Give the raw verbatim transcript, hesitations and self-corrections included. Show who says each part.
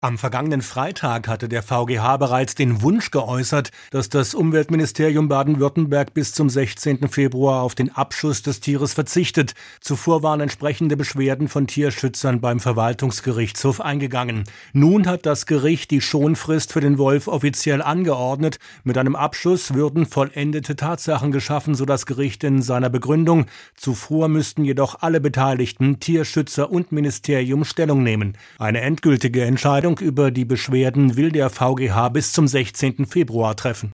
Speaker 1: Am vergangenen Freitag hatte der V G H bereits den Wunsch geäußert, dass das Umweltministerium Baden-Württemberg bis zum sechzehnten Februar auf den Abschuss des Tieres verzichtet. Zuvor waren entsprechende Beschwerden von Tierschützern beim Verwaltungsgerichtshof eingegangen. Nun hat das Gericht die Schonfrist für den Wolf offiziell angeordnet. Mit einem Abschuss würden vollendete Tatsachen geschaffen, so das Gericht in seiner Begründung. Zuvor müssten jedoch alle Beteiligten, Tierschützer und Ministerium, Stellung nehmen. Eine endgültige Entscheidung über die Beschwerden will der V G H bis zum sechzehnten Februar treffen.